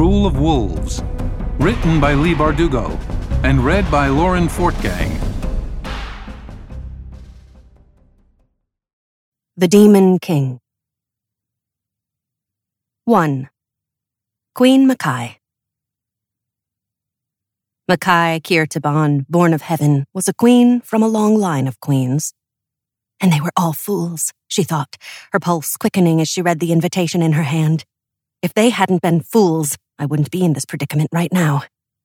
Rule of Wolves, written by Leigh Bardugo and read by Lauren Fortgang. The Demon King. 1. Queen Makai. Makai Kirtaban, born of heaven, was a queen from a long line of queens. And they were all fools, she thought, her pulse quickening as she read the invitation in her hand. If they hadn't been fools, I wouldn't be in this predicament right now.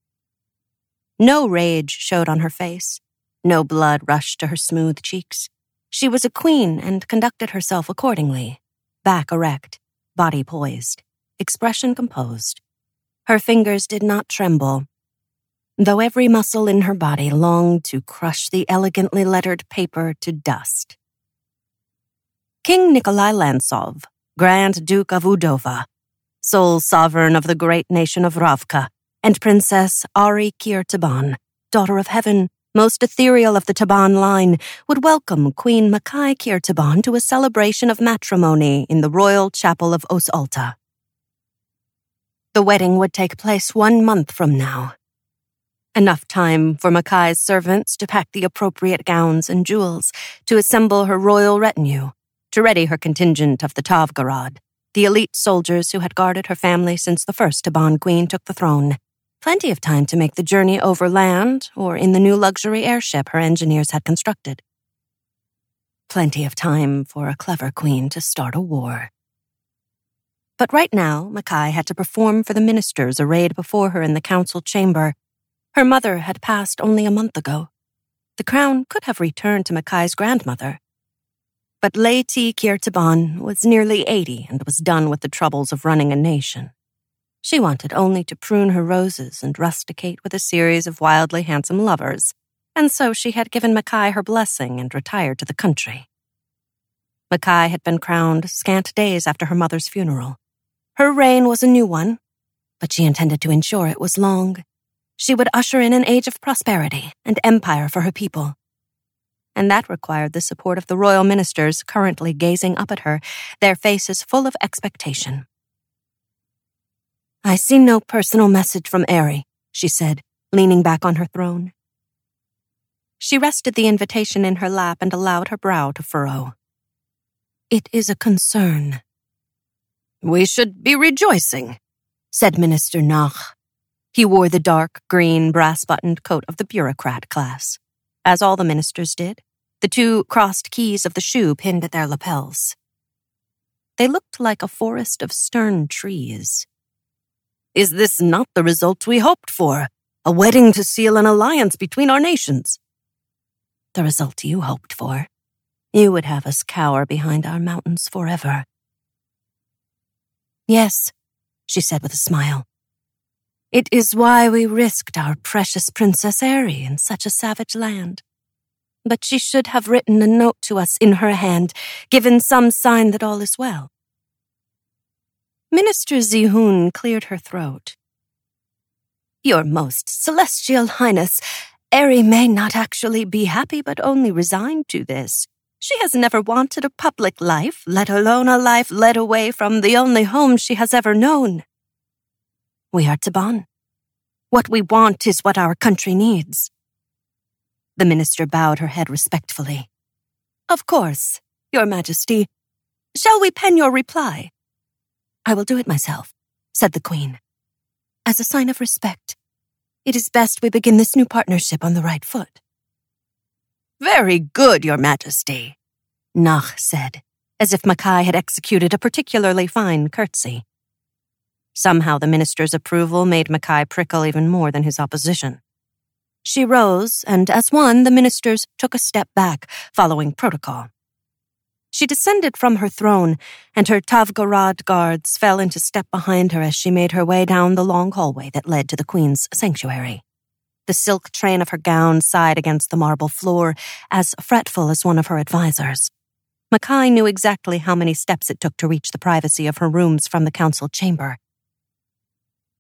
No rage showed on her face. No blood rushed to her smooth cheeks. She was a queen and conducted herself accordingly. Back erect, body poised, expression composed. Her fingers did not tremble, though every muscle in her body longed to crush the elegantly lettered paper to dust. King Nikolai Lantsov, Grand Duke of Udova, sole sovereign of the great nation of Ravka, and Princess Ari Kirtaban, daughter of heaven, most ethereal of the Taban line, would welcome Queen Makai Kirtaban to a celebration of matrimony in the royal chapel of Os Alta. The wedding would take place 1 month from now. Enough time for Makai's servants to pack the appropriate gowns and jewels, to assemble her royal retinue, to ready her contingent of the Tavgarad, the elite soldiers who had guarded her family since the first Taban queen took the throne. Plenty of time to make the journey over land or in the new luxury airship her engineers had constructed. Plenty of time for a clever queen to start a war. But right now, Makai had to perform for the ministers arrayed before her in the council chamber. Her mother had passed only a month ago. The crown could have returned to Makai's grandmother. But Lady Kirtaban was nearly 80 and was done with the troubles of running a nation. She wanted only to prune her roses and rusticate with a series of wildly handsome lovers, and so she had given Makai her blessing and retired to the country. Makai had been crowned scant days after her mother's funeral. Her reign was a new one, but she intended to ensure it was long. She would usher in an age of prosperity and empire for her people. And that required the support of the royal ministers currently gazing up at her, their faces full of expectation. "I see no personal message from Ari," she said, leaning back on her throne. She rested the invitation in her lap and allowed her brow to furrow. "It is a concern." "We should be rejoicing," said Minister Nach. He wore the dark green brass-buttoned coat of the bureaucrat class. As all the ministers did, the 2 crossed keys of the shoe pinned at their lapels. They looked like a forest of stern trees. "Is this not the result we hoped for? A wedding to seal an alliance between our nations?" "The result you hoped for. You would have us cower behind our mountains forever." "Yes," she said with a smile. "It is why we risked our precious Princess Ari in such a savage land. But she should have written a note to us in her hand, given some sign that all is well." Minister Zihun cleared her throat. "Your most celestial highness, Ari may not actually be happy but only resigned to this. She has never wanted a public life, let alone a life led away from the only home she has ever known. We are Taban. What we want is what our country needs." The minister bowed her head respectfully. "Of course, Your Majesty. Shall we pen your reply?" "I will do it myself," said the Queen. "As a sign of respect, it is best we begin this new partnership on the right foot." "Very good, Your Majesty," Nach said, as if Makai had executed a particularly fine curtsy. Somehow the minister's approval made Makai prickle even more than his opposition. She rose, and as one, the ministers took a step back, following protocol. She descended from her throne, and her Tavgarad guards fell into step behind her as she made her way down the long hallway that led to the queen's sanctuary. The silk train of her gown sighed against the marble floor, as fretful as one of her advisors. Makai knew exactly how many steps it took to reach the privacy of her rooms from the council chamber.